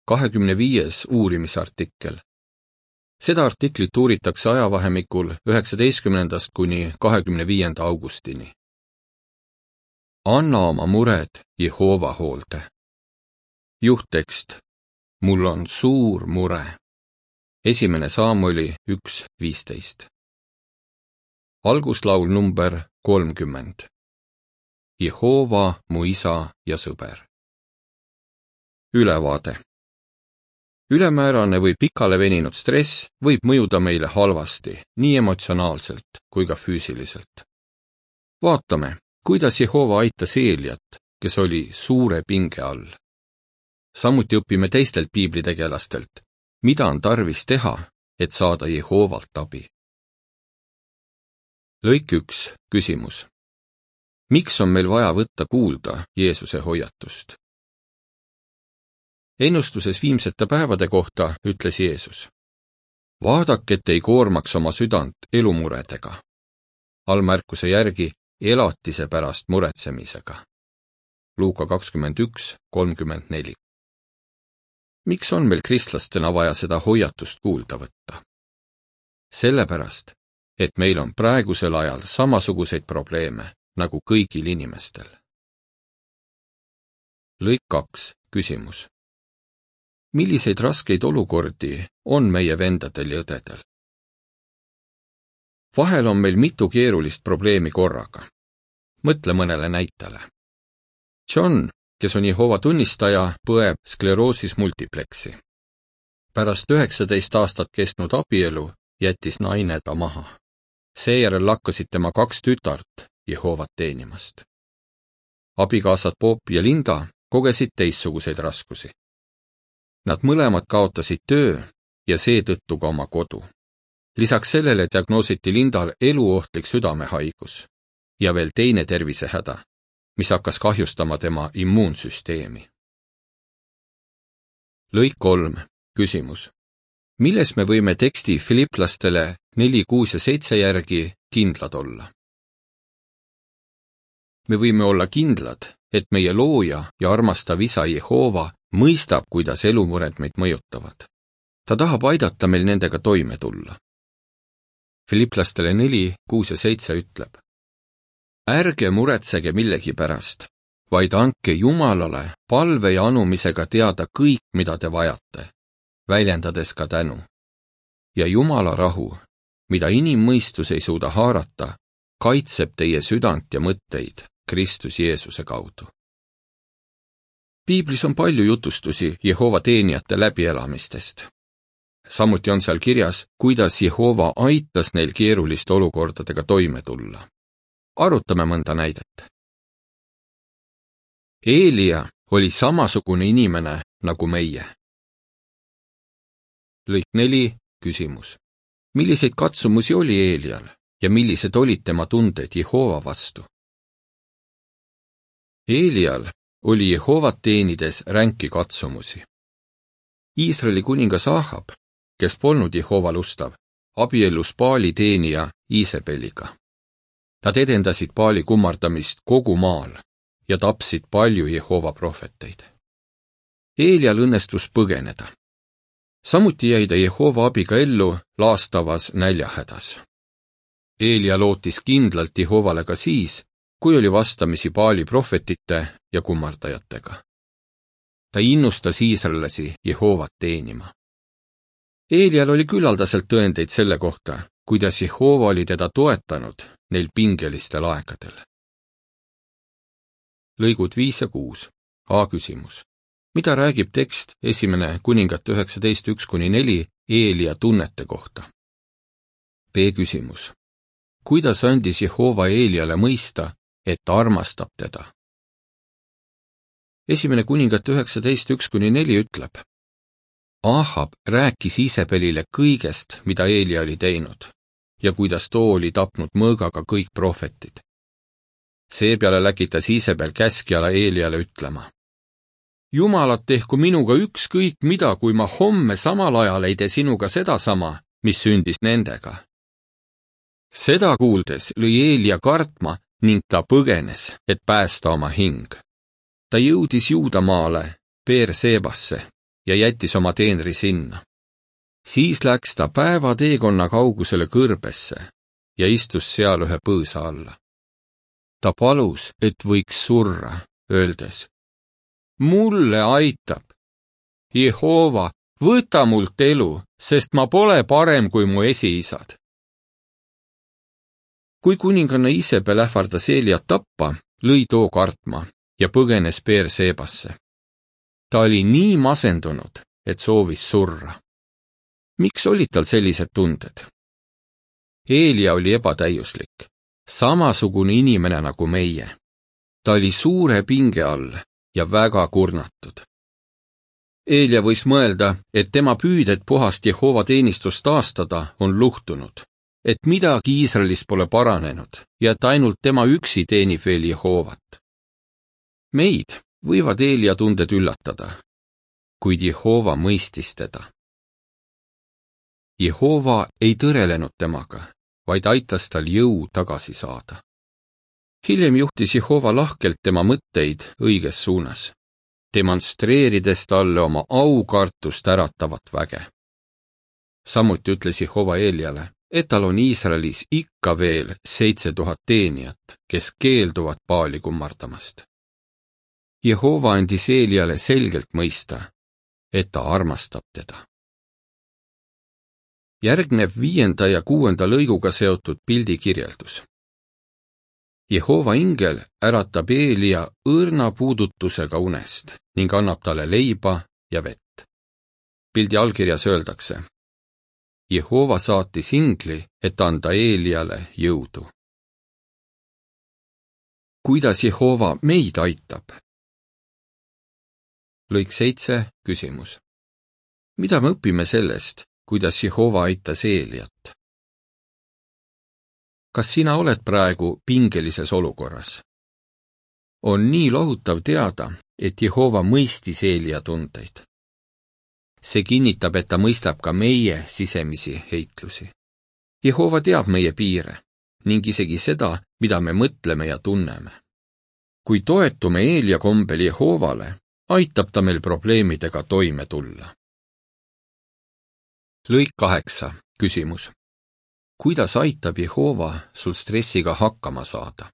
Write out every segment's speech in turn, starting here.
25. uurimisartikkel. Seda artiklit uuritakse ajavahemikul 19. kuni 25. augustini. Anna oma mured Jehova hoolde. Juhttekst. Mul on suur mure. 1. Saamueli 1.15. Alguslaul number 30. Jehova, mu isa ja sõber. Ülevaade. Ülemäärane või pikale veninud stress võib mõjuda meile halvasti, nii emotsionaalselt kui ka füüsiliselt. Vaatame, kuidas Jehova aitas Eeliat, kes oli suure pinge all. Samuti õpime teistelt piiblitegelastelt, mida on tarvis teha, et saada Jehovalt abi. Lõik 1. Küsimus. Miks on meil vaja võtta kuulda Jeesuse hoiatust? Ennustuses viimsete päevade kohta ütles Jeesus. Vaadake, et ei koormaks oma südant elumuredega. Allmärkuse järgi elatise pärast muretsemisega. Luuka 21.34. Miks on meil kristlastena vaja seda hoiatust kuulda võtta? Sellepärast, et meil on praegusel ajal samasuguseid probleeme nagu kõigil inimestel. Lõik 2. Küsimus. Milliseid raskeid olukordi on meie vendadel ja õdedel? Vahel on meil mitu keerulist probleemi korraga. Mõtle mõnele näitele. John, kes on Jehova tunnistaja, põeb skleroosis multiplexi. Pärast 19 aastat kestnud abielu jättis naine ta maha. Seejärel lakkasid tema 2 tütart Jehovat teenimast. Abikaasad Bob ja Linda kogesid teistsuguseid raskusi. Nad mõlemad kaotasid töö ja seetõttu ka oma kodu. Lisaks sellele diagnoositi Lindal eluohtlik südamehaigus ja veel teine tervisehäda, mis hakkas kahjustama tema immuunsüsteemi. Lõik 3. Küsimus. Milles me võime teksti Filiplastele 4, 6 ja 7 järgi kindlad olla? Me võime olla kindlad, et meie looja ja armastav isa Jehova mõistab, kuidas elumured meid mõjutavad. Ta tahab aidata meil nendega toime tulla. Filiplastele 4, 6 ja 7 ütleb. Ärge muretsege millegi pärast, vaid andke Jumalale palve ja anumisega teada kõik, mida te vajate, väljendades ka tänu. Ja Jumala rahu, mida inimmõistus ei suuda haarata, kaitseb teie südant ja mõtteid Kristus Jeesuse kaudu. Piiblis on palju jutustusi Jehova teenijate läbielamistest. Samuti on seal kirjas, kuidas Jehova aitas neil keeruliste olukordadega toime tulla. Arutame mõnda näidet. Eelia oli samasugune inimene nagu meie. Lõik 4. Küsimus. Milliseid katsumusi oli Eelial ja millised olid tema tunded Jehova vastu? Eelial oli Jehovat teenides ränki katsumusi. Iisraeli kuningas Ahab, kes polnud Jehova lustav, abiellus Baali teenija Iisebeliga. Nad edendasid Baali kummardamist kogu maal ja tapsid palju Jehova prohveteid. Eelial õnnestus põgeneda. Samuti jäi ta Jehova abiga ellu laastavas näljahädas. Eelia lootis kindlalt Jehovale ka siis, kui oli vastamisi Baali prohvetite ja kummardajatega. Ta innustas iisraellasi Jehovat teenima. Eelial oli küllaldaselt tõendeid selle kohta, kuidas Jehova oli teda toetanud neil pingelistel aegadel. Lõigud 5 ja 6. A küsimus. Mida räägib tekst 1. Kuningate 19.1-4 Eelia tunnete kohta? B küsimus. Kuidas andis Jehova Eeliale mõista, et ta armastab teda? 1. Kuningate 19.1-4 ütleb. Ahab rääkis Iisebelile kõigest, mida Eelia oli teinud ja kuidas too oli tapnud mõõgaga kõik prohvetid. Seepeale läkitas Iisebel käskjala Eeliale ütlema. Jumalat tehku minuga ükskõik mida, kui ma homme samal ajal ei tee sinuga sedasama, mis sündis nendega. Seda kuuldes lõi Eelia kartma ning ta põgenes, et päästa oma hing. Ta jõudis Juudamaale, Beersebasse ja jättis oma teenri sinna. Siis läks ta päeva teekonna kaugusele kõrbesse ja istus seal ühe põõsa alla. Ta palus, et võiks surra, öeldes: mulle aitab. Jehova, võta mult elu, sest ma pole parem kui mu esiisad. Kui kuninganna Iisabel ähvardas Eeliat tappa, lõi too kartma ja põgenes Beersebasse. Ta oli nii masendunud, et soovis surra. Miks olid tal sellised tunded? Eelia oli ebatäiuslik, samasugune inimene nagu meie. Ta oli suure pinge all ja väga kurnatud. Eelia võis mõelda, et tema püüded puhast Jehova teenistust taastada on luhtunud, et midagi Iisraelis pole paranenud ja et ainult tema üksi teenib veel Jehovat. Meid võivad Eelia tunded üllatada, kuid Jehova mõistis teda. Jehova ei tõrelenud temaga, vaid aitas tal jõu tagasi saada. Hiljem juhtis Jehova lahkelt tema mõtteid õiges suunas, demonstreerides talle oma aukartust äratavat väge. Samuti ütles Jehova Eeliale, et tal on Iisraelis ikka veel 7000 teenijat, kes keelduvad Baali kummardamast. Jehova andis Eeliale selgelt mõista, et ta armastab teda. Järgneb 5. ja 6. lõiguga seotud pildikirjeldus. Jehova ingel äratab Eelia õrna puudutusega unest ning annab talle leiba ja vett. Pildi allkirjas öeldakse: Jehova saatis ingli, et anda Eeliale jõudu. Kuidas Jehova meid aitab? Lõik 7, küsimus. Mida me õpime sellest, kuidas Jehova aitas Eeliat? Kas sina oled praegu pingelises olukorras? On nii lohutav teada, et Jehova mõistis Eelia tundeid. See kinnitab, et ta mõistab ka meie sisemisi heitlusi. Jehova teab meie piire ning isegi seda, mida me mõtleme ja tunneme. Kui toetume Eelia kombel Jehovale, aitab ta meil probleemidega toime tulla. Lõik 8, küsimus. Kuidas aitab Jehova sul stressiga hakkama saada?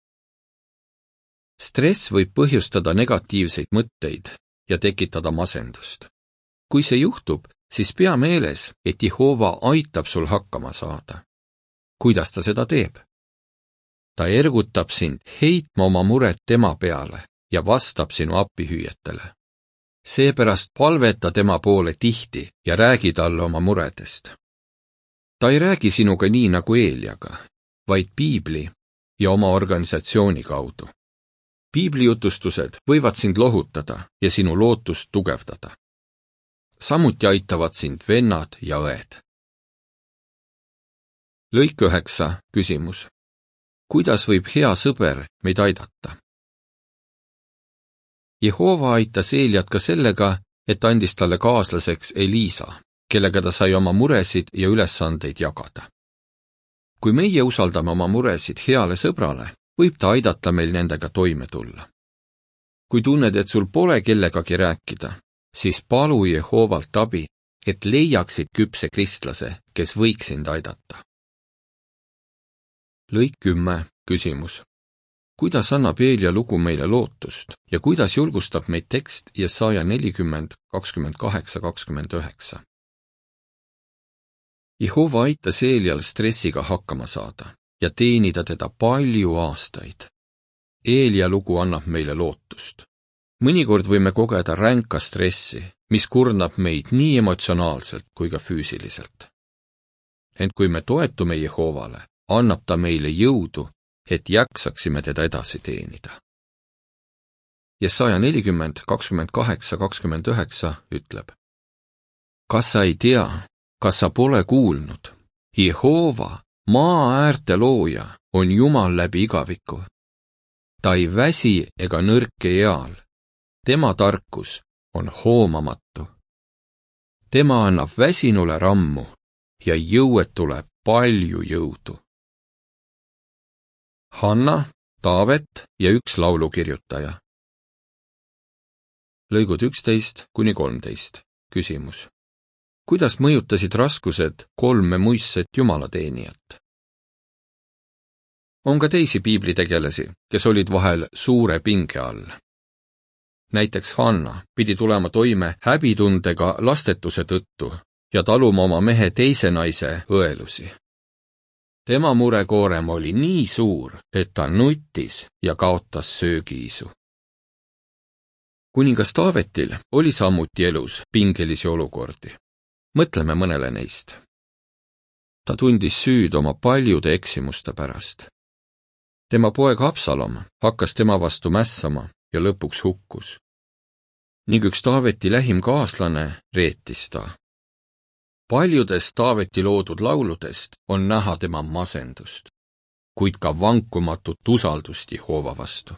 Stress võib põhjustada negatiivseid mõtteid ja tekitada masendust. Kui see juhtub, siis pea meeles, et Jehova aitab sul hakkama saada. Kuidas ta seda teeb? Ta ergutab sind heitma oma muret tema peale ja vastab sinu appihüüetele. Seepärast palveta tema poole tihti ja räägi talle oma muredest. Ta ei räägi sinuga nii nagu Eeliaga, vaid piibli ja oma organisatsiooni kaudu. Piiblijutustused võivad sind lohutada ja sinu lootust tugevdada. Samuti aitavad sind vennad ja õed. Lõik 9, küsimus. Kuidas võib hea sõber meid aidata? Jehova aitas Eeliat ka sellega, et andis talle kaaslaseks Elisa, kellega ta sai oma muresid ja ülesandeid jagada. Kui meie usaldame oma muresid heale sõbrale, võib ta aidata meil nendega toime tulla. Kui tunned, et sul pole kellegagi rääkida, siis palu Jehovalt abi, et leiaksid küpse kristlase, kes võiks sind aidata. Lõik 10, küsimus. Kuidas annab Eelia lugu meile lootust ja kuidas julgustab meid tekst Jesaja 40, 28-29? Jehova aitas Eelial stressiga hakkama saada ja teenida teda palju aastaid. Eelia lugu annab meile lootust. Mõnikord võime kogeda ränka stressi, mis kurnab meid nii emotsionaalselt kui ka füüsiliselt. Ent kui me toetume Jehovale, annab ta meile jõudu, et jaksaksime teda edasi teenida. Jesaja 40, 28-29 ütleb: Kas sa ei tea, kas sa pole kuulnud? Jehova, maa äärte looja, on Jumal läbi igaviku. Ta ei väsi ega nõrke eal. Tema tarkus on hoomamatu. Tema annab väsinule rammu ja jõuetule palju jõudu. Hanna, Taavet ja üks laulukirjutaja. lõigud 11–13. Küsimus. Kuidas mõjutasid raskused 3 muistset jumalateenijat? On ka teisi piiblitegelasi, kes olid vahel suure pinge all. Näiteks Hanna pidi tulema toime häbitundega lastetuse tõttu ja taluma oma mehe teise naise õelusi. Tema murekoorem oli nii suur, et ta nuttis ja kaotas söögiisu. Kuningas Taavetil oli samuti elus pingelisi olukordi. Mõtleme mõnele neist. Ta tundis süüd oma paljude eksimuste pärast. Tema poeg Absalom hakkas tema vastu mässama ja lõpuks hukkus. Ning üks Taaveti lähim kaaslane reetis ta. Paljudest Taaveti loodud lauludest on näha tema masendust, kuid ka vankumatut usaldust Jehova vastu.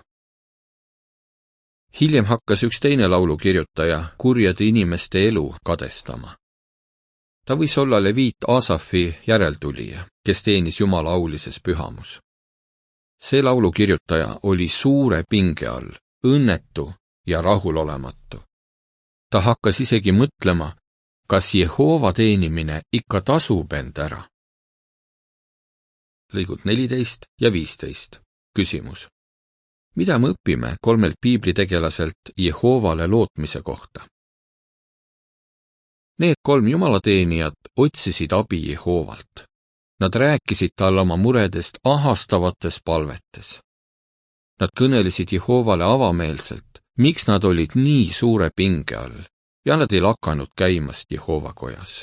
Hiljem hakkas üks teine laulukirjutaja kurjade inimeste elu kadestama. Ta võis olla leviit Asafi järeltulija, kes teenis Jumala aulises pühamus. See laulukirjutaja oli suure pinge all, õnnetu ja rahulolematu. Ta hakkas isegi mõtlema, kas Jehova teenimine ikka tasub end ära. Lõigud 14 ja 15. Küsimus. Mida me õpime 3 piiblitegelaselt Jehovale lootmise kohta? Need 3 jumalateenijat otsisid abi Jehovalt. Nad rääkisid talle oma muredest ahastavates palvetes. Nad kõnelesid Jehovale avameelselt, miks nad olid nii suure pinge all ja nad ei lakanud käimast Jehova kojas.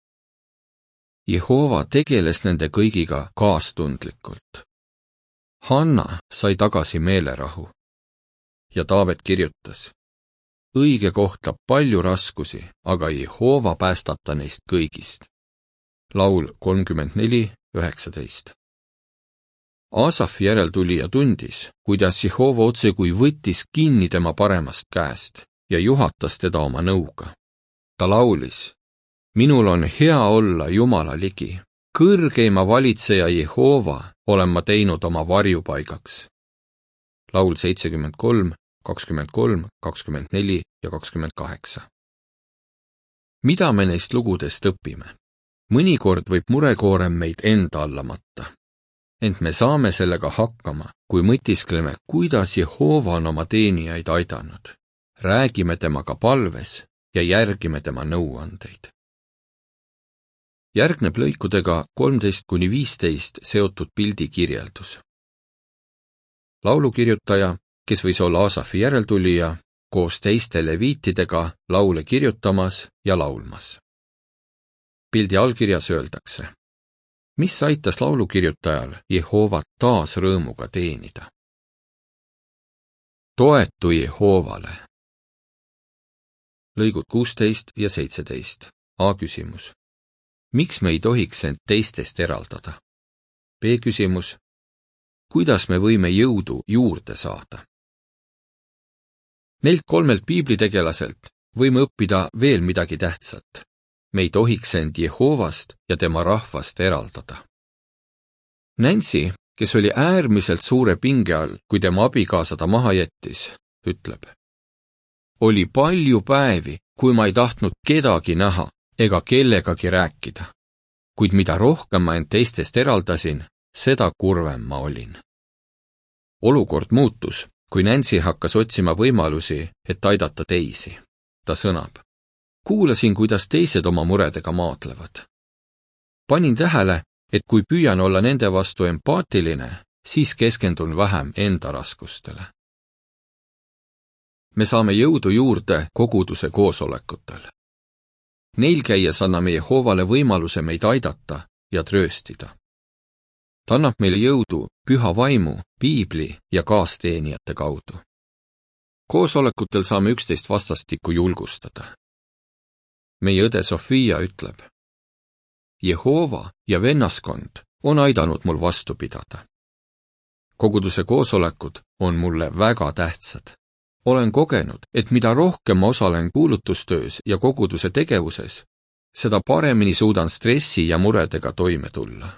Jehova tegeles nende kõigiga kaastundlikult. Hanna sai tagasi meelerahu ja Taavet kirjutas: õige kohtab palju raskusi, aga Jehova päästab ta neist kõigist. Laul 34:19. Asaf järeltulija tundis, kuidas Jehova otse kui võttis kinni tema paremast käest ja juhatas teda oma nõuga. Ta laulis: minul on hea olla Jumala ligi, kõrgeima valitseja Jehova olen ma teinud oma varjupaigaks. Laul 73, 23, 24 ja 28. Mida me neist lugudest õpime? Mõnikord võib murekoorem meid enda alla matta, ent me saame sellega hakkama, kui mõtiskleme, kuidas Jehova on oma teenijaid aidanud. Räägime temaga palves ja järgime tema nõuandeid. Järgneb lõikudega 13–15 seotud pildi kirjeldus. Laulukirjutaja, kes võis olla Asafi järeltulija, koos teiste leviitidega laule kirjutamas ja laulmas. Pildi allkirjas öeldakse: mis aitas laulukirjutajal Jehovat taas rõõmuga teenida? Toetu Jehovale. Lõigud 16 ja 17. A küsimus. Miks me ei tohiks end teistest eraldada? B küsimus. Kuidas me võime jõudu juurde saada? Neilt 3 piiblitegelaselt võime õppida veel midagi tähtsat. Me ei tohiks end Jehovast ja tema rahvast eraldada. Nancy, kes oli äärmiselt suure pinge all, kui tema abikaasa ta maha jättis, ütleb: oli palju päevi, kui ma ei tahtnud kedagi näha ega kellegagi rääkida, kuid mida rohkem ma end teistest eraldasin, seda kurvem ma olin. Olukord muutus, kui Nancy hakkas otsima võimalusi, et aidata teisi. Ta sõnab: kuulasin, kuidas teised oma muredega maadlevad. Panin tähele, et kui püüan olla nende vastu empaatiline, siis keskendun vähem enda raskustele. Me saame jõudu juurde koguduse koosolekutel. Neil käies anname Jehovale võimaluse meid aidata ja trööstida. Ta annab meile jõudu püha vaimu, piibli ja kaasteenijate kaudu. Koosolekutel saame üksteist vastastikku julgustada. Meie õde Sofia ütleb: Jehova ja vennaskond on aidanud mul vastu pidada. Koguduse koosolekud on mulle väga tähtsad. Olen kogenud, et mida rohkem ma osalen kuulutustöös ja koguduse tegevuses, seda paremini suudan stressi ja muredega toime tulla.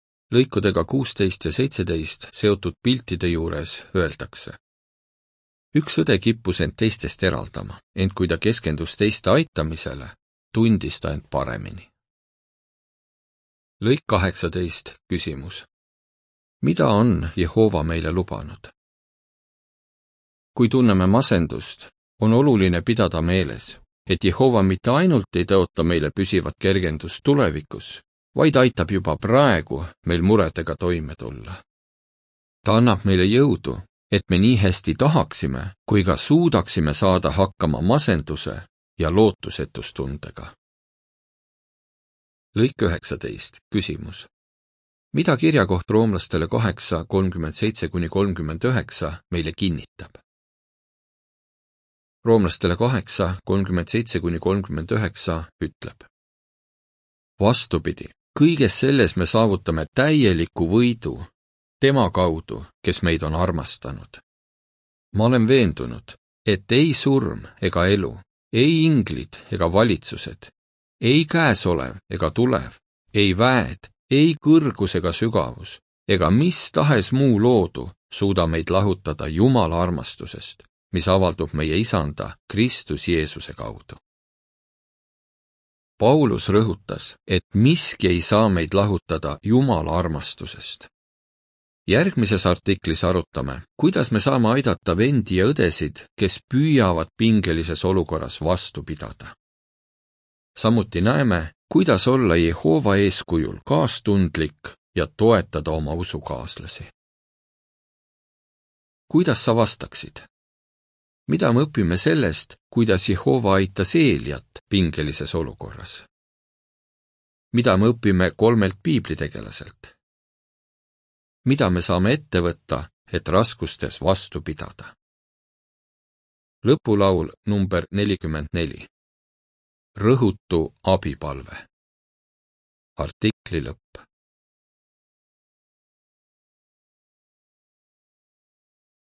Lõikudega 16 ja 17 seotud piltide juures öeldakse: Üks õde kippus end teistest eraldama, ent kui ta keskendus teiste aitamisele, tundis ta end paremini. Lõik 18, küsimus. Mida on Jehova meile lubanud? Kui tunneme masendust, on oluline pidada meeles, et Jehova mitte ainult ei tõota meile püsivat kergendust tulevikus, vaid aitab juba praegu meil muredega toime tulla. Ta annab meile jõudu, et me nii hästi tahaksime, kui ka suudaksime saada hakkama masenduse ja lootusetustundega. Lõik 19, küsimus. Mida kirjakoht roomlastele 8:37-39 meile kinnitab? Roomlastele 8:37-39 ütleb. Vastupidi, kõiges selles me saavutame täieliku võidu tema kaudu, kes meid on armastanud. Ma olen veendunud, et ei surm ega elu, ei inglid ega valitsused, ei käesolev ega tulev, ei väed, ei kõrgus ega sügavus, ega mis tahes muu loodu suuda meid lahutada Jumala armastusest, mis avaldub meie Isanda Kristus Jeesuse kaudu. Paulus rõhutas, et miski ei saa meid lahutada Jumala armastusest. Järgmises artiklis arutame, kuidas me saame aidata vendi ja õdesid, kes püüavad pingelises olukorras vastu pidada. Samuti näeme, kuidas olla Jehova eeskujul kaastundlik ja toetada oma usukaaslasi. Kuidas sa vastaksid? Mida me õpime sellest, kuidas Jehova aitas Eeliat pingelises olukorras? Mida me õpime 3 piiblitegelaselt? Mida me saame ette võtta, et raskustes vastu pidada? Lõpulaul number 44. Rõhutu abipalve. Artikli lõpp.